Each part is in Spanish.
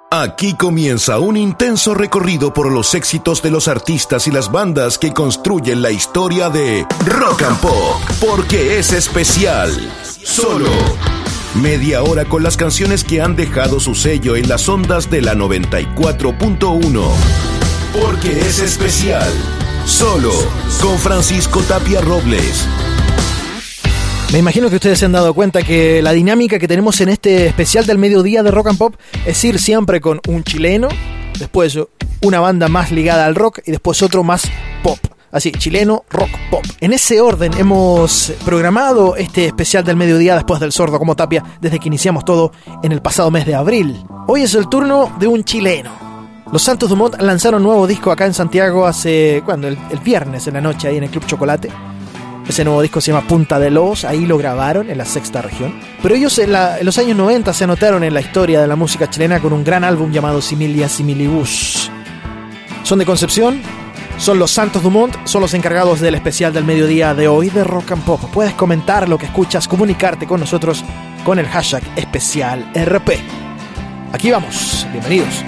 Aquí comienza un intenso recorrido por los éxitos de los artistas y las bandas que construyen la historia de Rock and Pop, porque es especial. Solo media hora con las canciones que han dejado su sello en las ondas de la 94.1. Porque es especial. Solo con Francisco Tapia Robles. Me imagino que ustedes se han dado cuenta que la dinámica que tenemos en este especial del mediodía de Rock and Pop es ir siempre con un chileno, después una banda más ligada al rock y después otro más pop. Así, chileno, rock, pop. En ese orden hemos programado este especial del mediodía después del Sordo como Tapia desde que iniciamos todo en el pasado mes de abril. Hoy es el turno de un chileno. Los Santos Dumont lanzaron un nuevo disco acá en Santiago hace, el viernes en la noche ahí en el Club Chocolate. Ese nuevo disco se llama Punta de Lobos, ahí lo grabaron en la sexta región. Pero ellos en los años 90 se anotaron en la historia de la música chilena con un gran álbum llamado Similia Similibus. Son de Concepción, son los Santos Dumont, son los encargados del especial del mediodía de hoy de Rock and Pop. Puedes comentar lo que escuchas, comunicarte con nosotros con el hashtag especial RP. Aquí vamos, bienvenidos.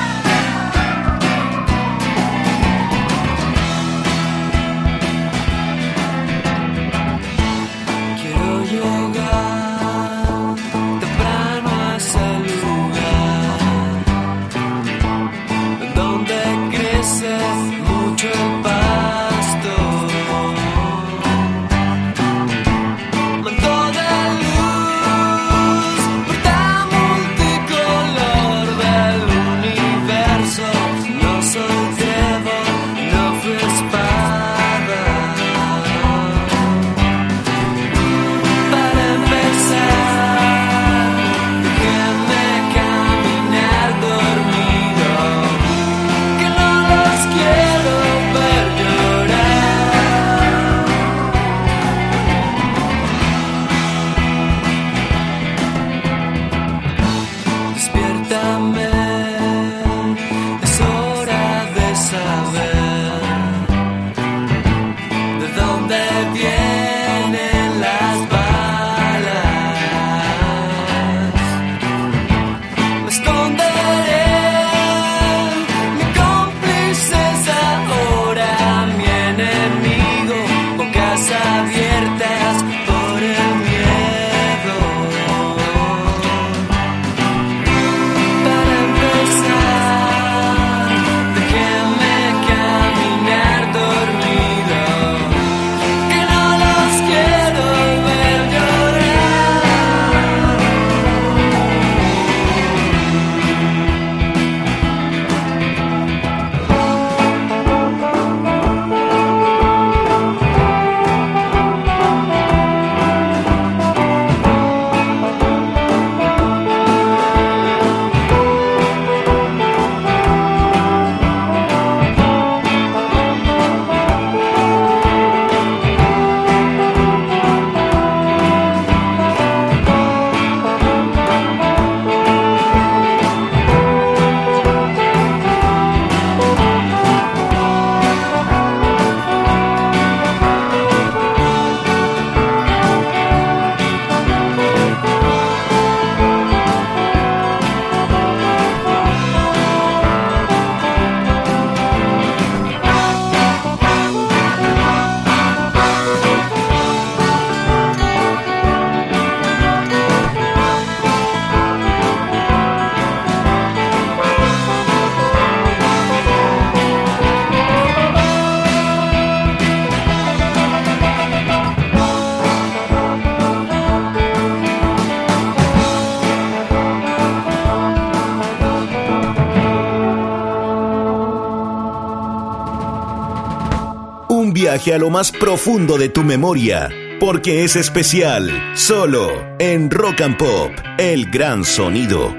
Viaje a lo más profundo de tu memoria, porque es especial, solo en Rock and Pop, el gran sonido.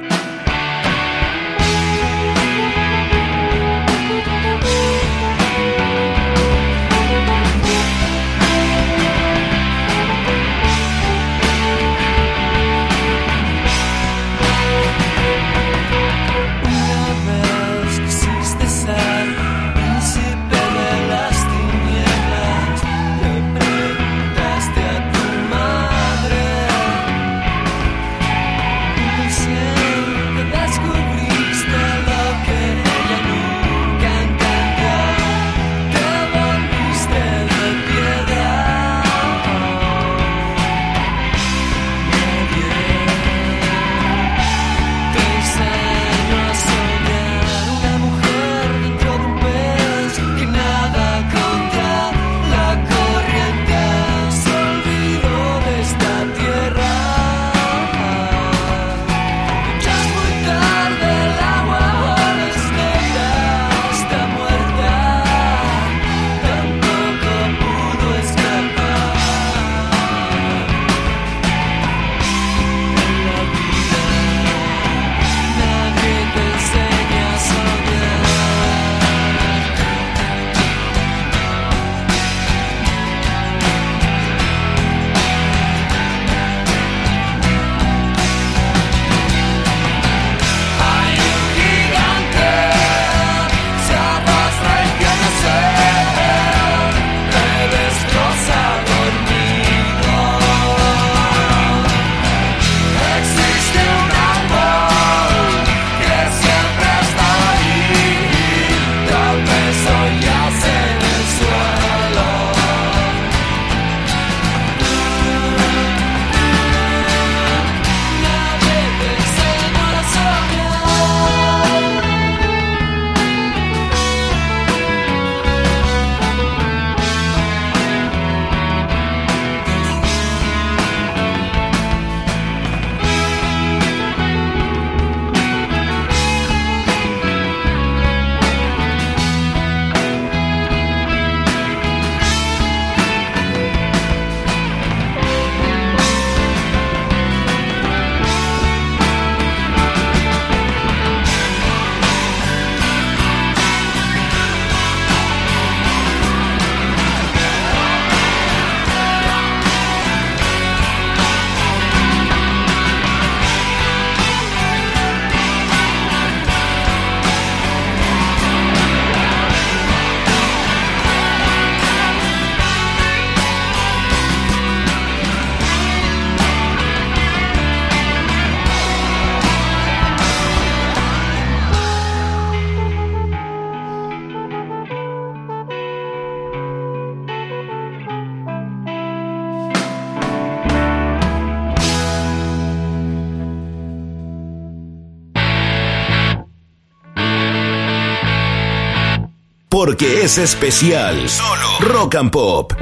Yeah. porque es especial. Solo Rock and Pop.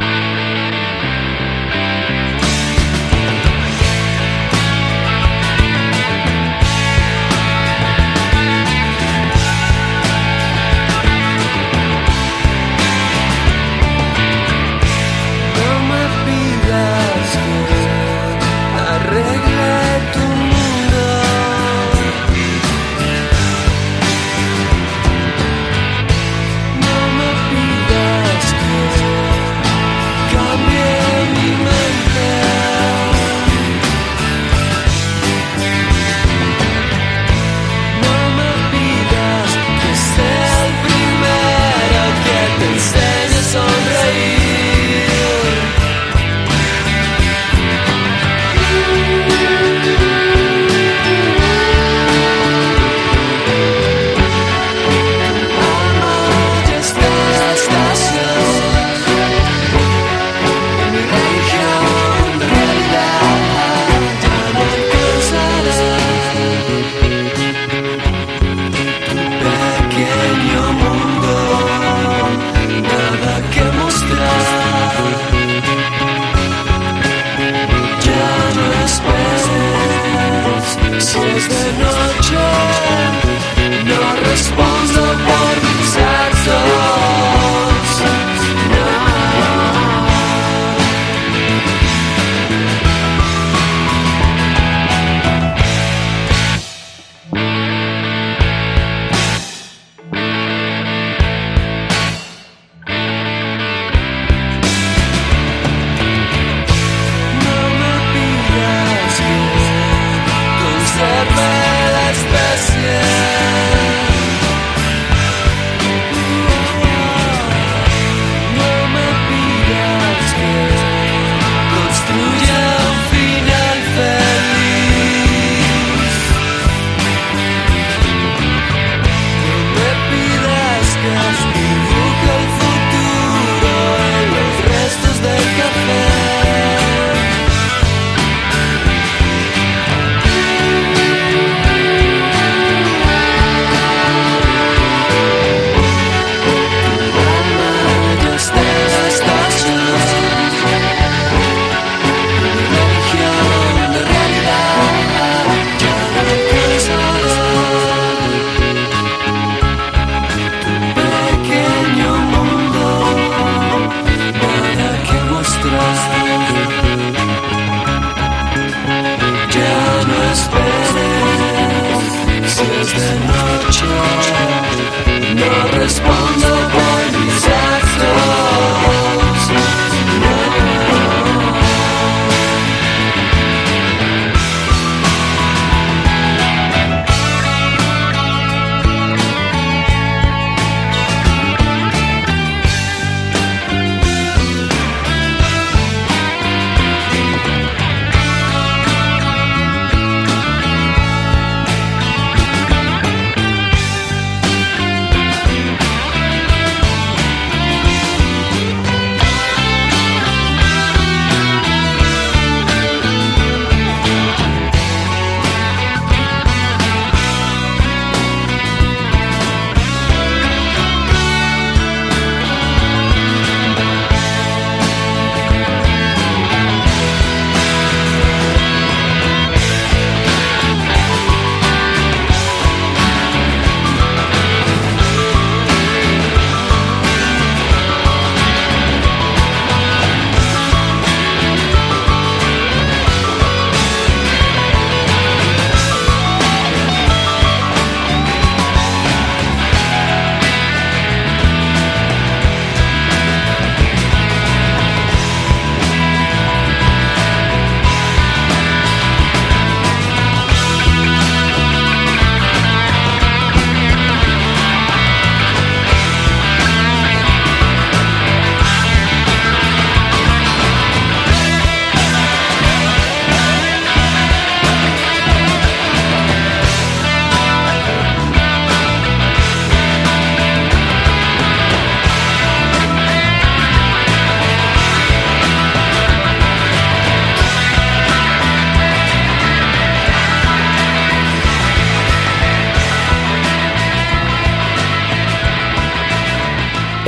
Conserve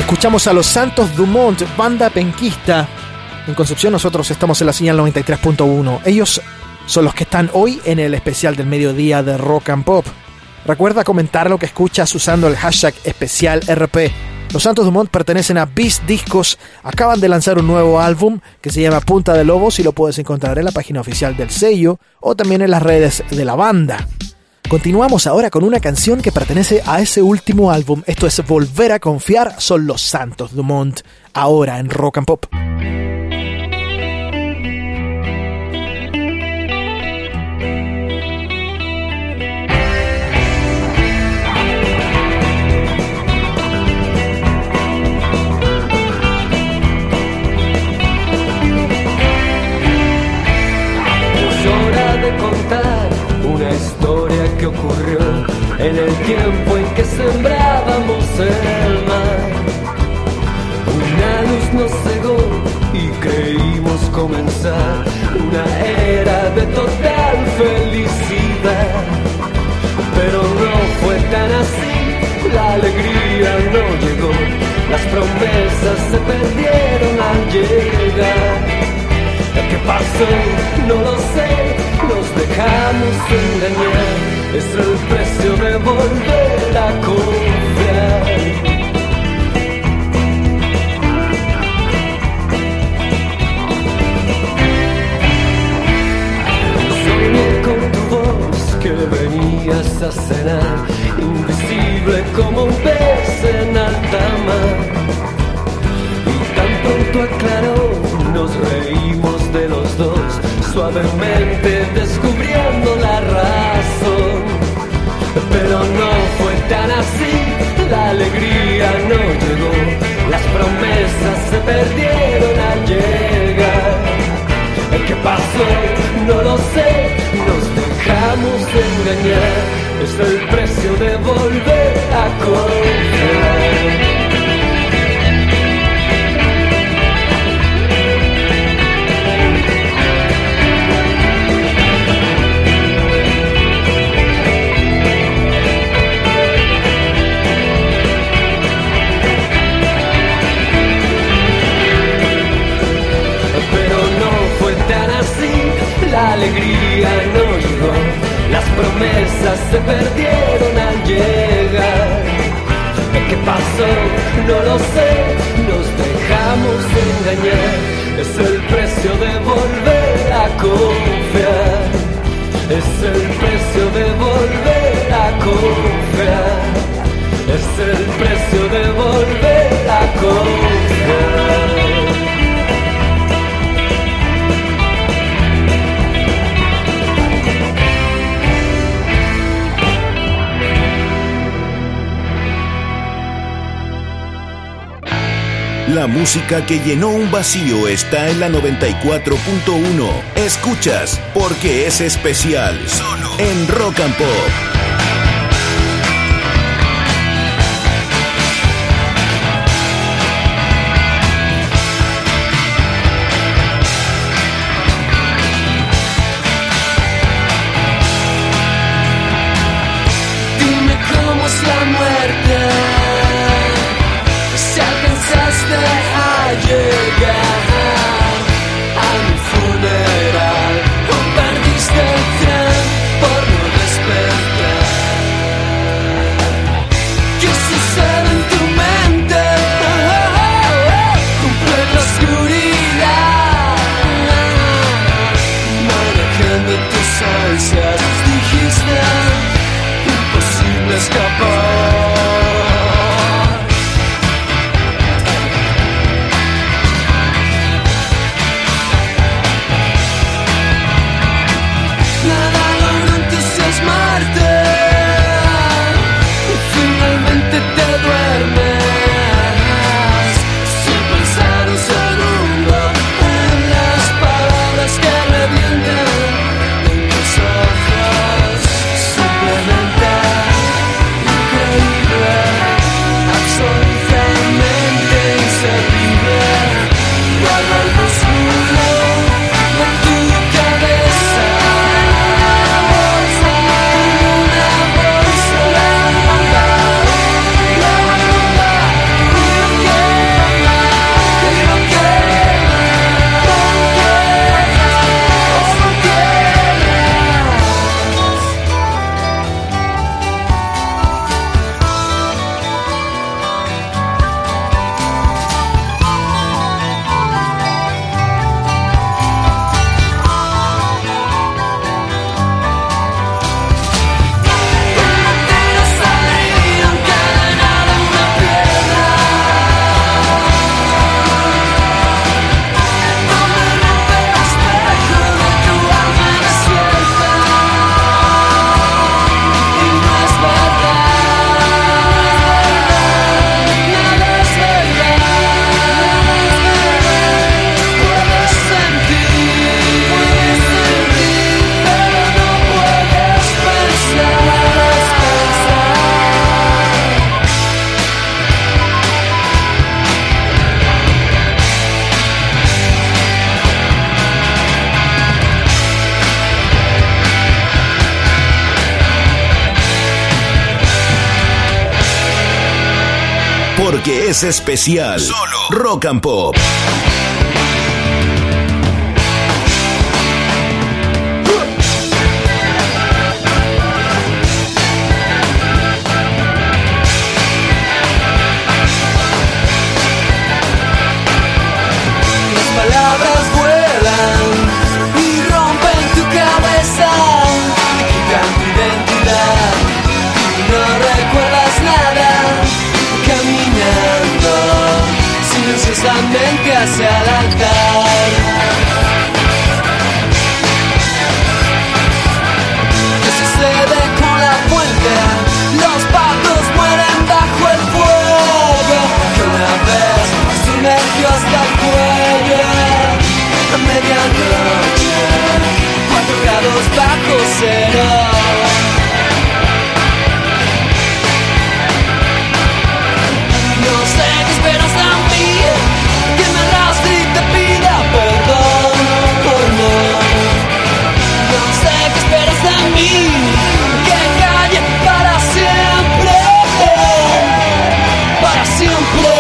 Escuchamos a Los Santos Dumont, banda penquista. En Concepción nosotros estamos en la señal 93.1. Ellos son los que están hoy en el especial del mediodía de Rock and Pop. Recuerda comentar lo que escuchas usando el hashtag especial RP. Los Santos Dumont pertenecen a Beast Discos. Acaban de lanzar un nuevo álbum que se llama Punta de Lobos y lo puedes encontrar en la página oficial del sello o también en las redes de la banda. Continuamos ahora con una canción que pertenece a ese último álbum. Esto es Volver a Confiar, son Los Santos Dumont, ahora en Rock and Pop. Que ocurrió en el tiempo en que sembrábamos el mar. Una luz nos cegó y creímos comenzar una era de total felicidad. Pero no fue tan así, la alegría no llegó, las promesas se perdieron al llegar. ¿Qué pasó? No lo sé, nos dejamos engañar. Es el precio de volver a confiar. Soñé con tu voz que venías a cenar, invisible como un pez en alta mar. Y tan pronto aclaró, nos reímos de los dos, suavemente descubriendo la razón. Pero no fue tan así, la alegría no llegó, las promesas se perdieron al llegar. ¿Qué pasó? No lo sé, nos dejamos engañar, es el precio de volver a confiar. La alegría no llegó, las promesas se perdieron al llegar. ¿Qué pasó? No lo sé, nos dejamos engañar. Es el precio de volver a confiar. Es el precio de volver a confiar. Es el precio de volver a confiar. La música que llenó un vacío está en la 94.1. Escuchas Porque es Especial, solo en Rock and Pop. Dime cómo es la muerte, si alcanzaste a llegar a mi funeral o perdiste el tren por no despertar. porque es especial. Solo Rock and Pop. Palabras vuelan y rompen tu cabeza, quitan tu identidad y no recuerdas nada, caminando silenciosamente hacia el altar. ¿Qué sucede con la fuente? Los patos mueren bajo el fuego que una vez sumergió hasta el cuello. A medianoche, 4 grados bajo cero. No sé qué esperas a mí, que me arrastre y te pida perdón por no. No sé qué esperas a mí, que calle para siempre, para siempre.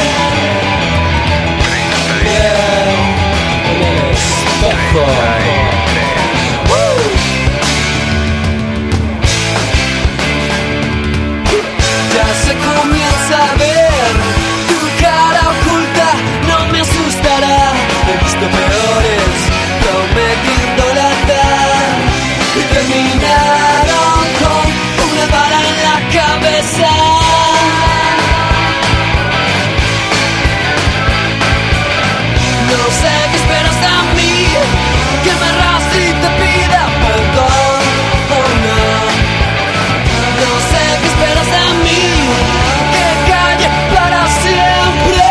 Ya se comienza a ver tu cara oculta, no me asustará. He visto peores prometiendo lealtad y terminaron con una bala en la cabeza. No sé qué esperas a mí, que me arrastre y te pida perdón o no. No sé qué esperas a mí, que calle para siempre,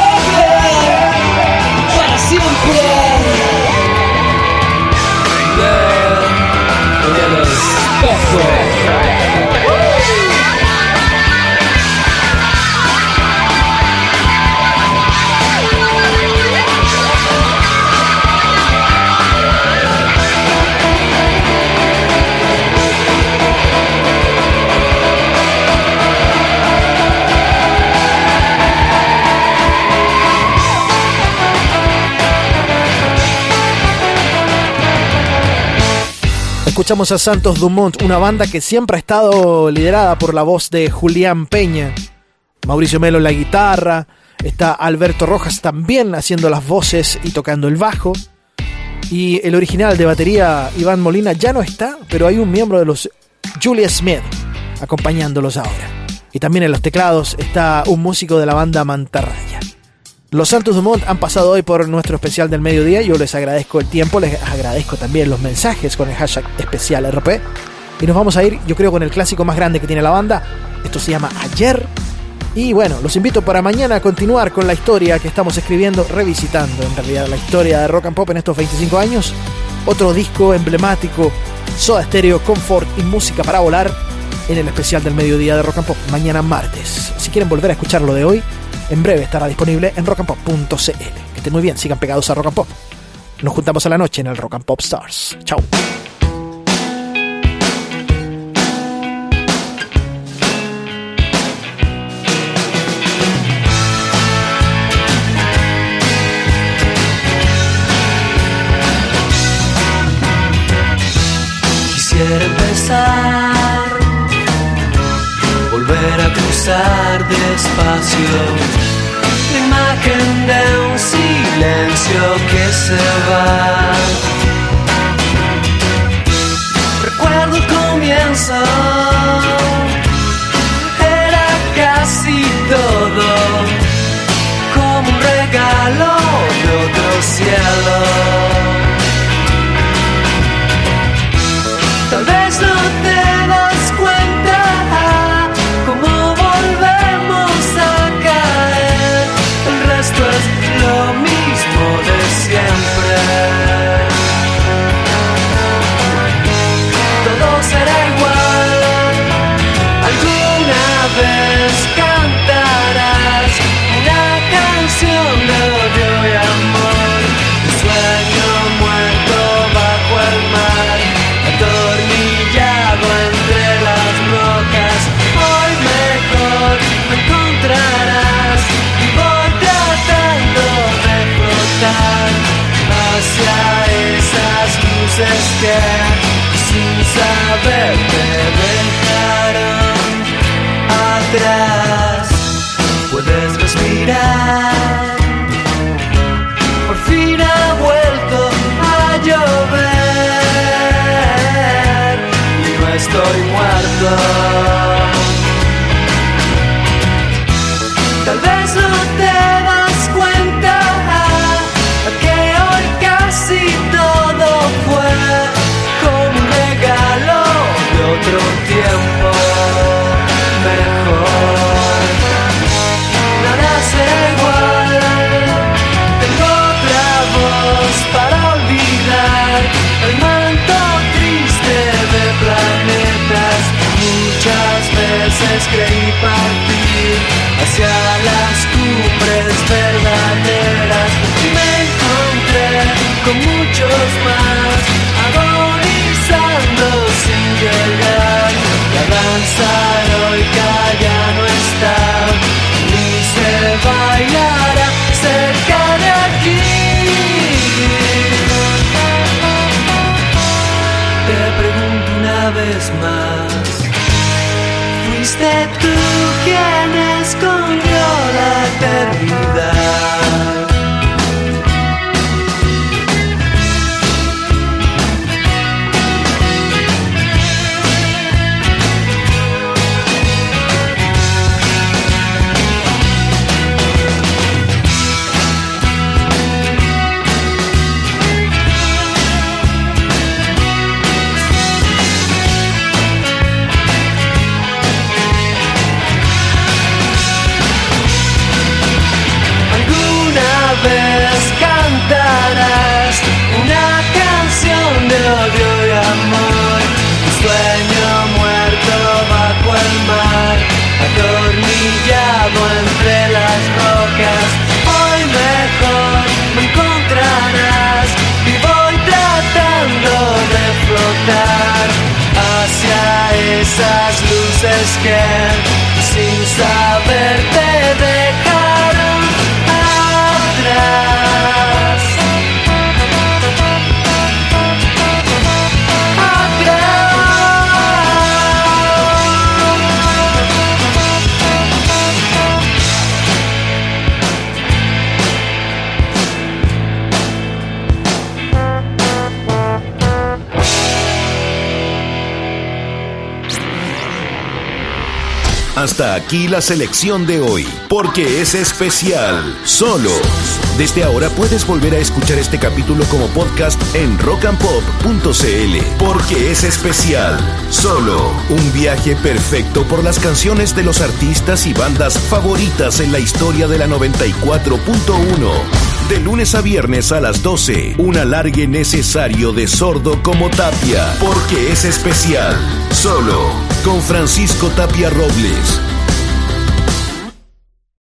para siempre. Ve en el espejo. Escuchamos a Santos Dumont, una banda que siempre ha estado liderada por la voz de Julián Peña, Mauricio Melo en la guitarra, está Alberto Rojas también haciendo las voces y tocando el bajo, y el original de batería Iván Molina ya no está, pero hay un miembro de los Julia Smith acompañándolos ahora, y también en los teclados está un músico de la banda Mantarraya. Los Santos Dumont han pasado hoy por nuestro especial del mediodía. Yo les agradezco el tiempo, les agradezco también los mensajes con el hashtag especial RP. Y nos vamos a ir, yo creo, con el clásico más grande que tiene la banda. Esto se llama Ayer. Y bueno, los invito para mañana a continuar con la historia que estamos escribiendo, revisitando en realidad la historia de Rock and Pop en estos 25 años. Otro disco emblemático, Soda Stereo, Confort y música para volar en el especial del mediodía de Rock and Pop, mañana martes. Si quieren volver a escuchar lo de hoy, en breve estará disponible en rockandpop.cl. Que estén muy bien, sigan pegados a Rock and Pop. Nos juntamos a la noche en el Rock and Pop Stars. Chao. Quisiera empezar, volver a cruzar despacio la imagen de un silencio que se va. Recuerdo el comienzo, era casi todo como un regalo de otro cielo. Tal vez no te das cuenta cómo volvemos a caer. El resto es lo mismo de siempre. Todo será igual luces que sin saber te dejaron atrás. Puedes respirar, por fin ha vuelto a llover y no estoy muerto. Tal vez no te das cuenta que hoy casi todo fue como un regalo de otro tiempo mejor. Nada será igual, tengo otra voz para olvidar el manto triste de planetas. Muchas veces creí partir hacia las cumbres verdaderas y me encontré con muchos más agonizando sin llegar. La danza heroica ya no está, ni se bailará cerca de aquí. Te pregunto una vez más, ¿fuiste tú quien escondió la eternidad? Vez cantarás una canción de odio y amor, un sueño muerto bajo el mar, atornillado entre las rocas. Hoy mejor me encontrarás y voy tratando de flotar hacia esas luces que sin saber te dejaron atrás. Hasta aquí la selección de hoy, porque es especial. Solo. Desde ahora puedes volver a escuchar este capítulo como podcast en rockandpop.cl. Porque es especial. Solo. Un viaje perfecto por las canciones de los artistas y bandas favoritas en la historia de la 94.1. De lunes a viernes a las 12, un alargue necesario de Sordo como Tapia, porque es especial. Solo con Francisco Tapia Robles.